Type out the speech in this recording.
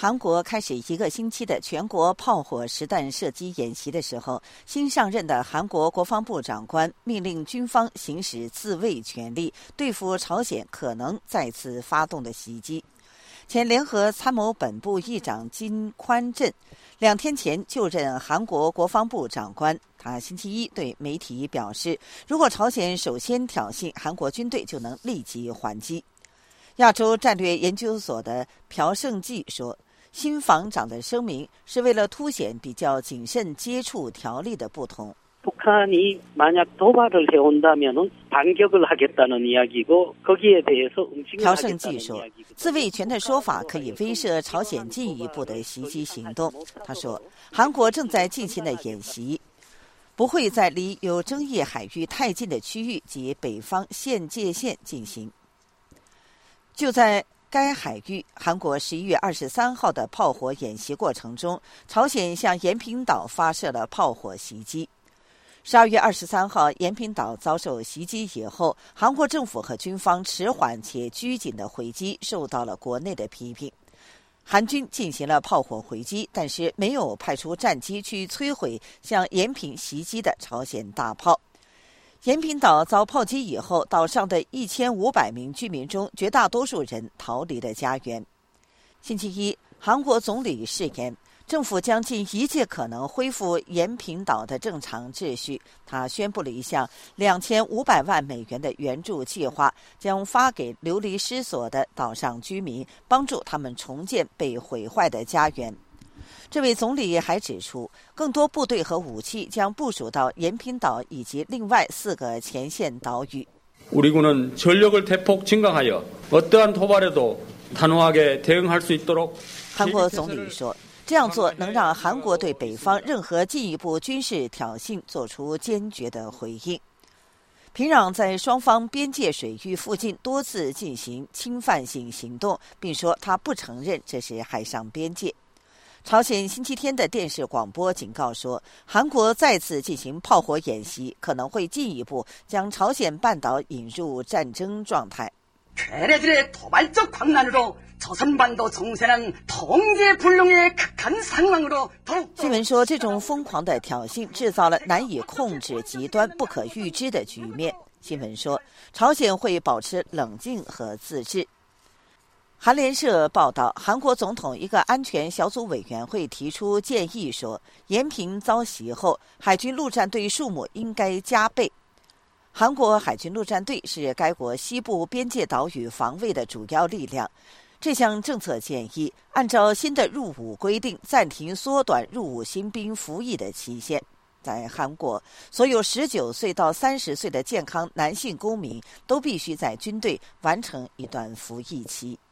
韩国开始1个星期的全国炮火实弹射击演习的时候，新上任的韩国国防部长官命令军方行使自卫权利，对付朝鲜可能再次发动的袭击。前联合参谋本部议长金宽镇2天前就任韩国国防部长官，他星期一对媒体表示，如果朝鲜首先挑衅，韩国军队就能立即还击。亚洲战略研究所的朴胜纪说，新防长的声明是为了凸显比较谨慎接触条例的不同。 북한이 만약 도발을 해온다면 반격을 하겠다는 이야기고 거기에 대해서 응징을 하겠다는 이야기고。 朴胜纪说，自卫权的说法可以威慑朝鲜进一步的袭击行动。他说，韩国正在进行的演习不会在离有争议海域太近的区域及北方县界线进行。就在该海域，韩国11月23号的炮火演习过程中，朝鲜向延坪岛发射了炮火袭击。12月23号，延坪岛遭受袭击以后，韩国政府和军方迟缓且拘谨的回击受到了国内的批评。韩军进行了炮火回击，但是没有派出战机去摧毁向延坪袭击的朝鲜大炮。延坪岛遭炮击以后，岛上的1500名居民中，绝大多数人逃离了家园。星期一，韩国总理誓言，政府将尽一切可能恢复延坪岛的正常秩序。他宣布了一项2500万美元的援助计划，将发给流离失所的岛上居民，帮助他们重建被毁坏的家园。这位总理还指出，更多部队和武器将部署到延坪岛以及另外4个前线岛屿。 우리군은 전력을 대폭 증강하여 어떠한 도발에도 단호하게 대응할 수 있도록。 韩国总理说，这样做能让韩国对北方任何进一步军事挑衅做出坚决的回应。平壤在双方边界水域附近多次进行侵犯性行动，并说他不承认这是海上边界。朝鲜星期天的电视广播警告说，韩国再次进行炮火演习，可能会进一步将朝鲜半岛引入战争状态。 괴뢰들의 도발적 광란으로 조선반도 정세는 통제불능의 극한 상황으로 더욱。 新闻说，这种疯狂的挑衅制造了难以控制、极端不可预知的局面。新闻说，朝鲜会保持冷静和自制。韩联社报道，韩国总统一个安全小组委员会提出建议说，延坪遭袭后，海军陆战队数目应该加倍。韩国海军陆战队是该国西部边界岛屿防卫的主要力量。这项政策建议按照新的入伍规定，暂停缩短入伍新兵服役的期限。在韩国，所有19岁到30岁的健康男性公民都必须在军队完成一段服役期。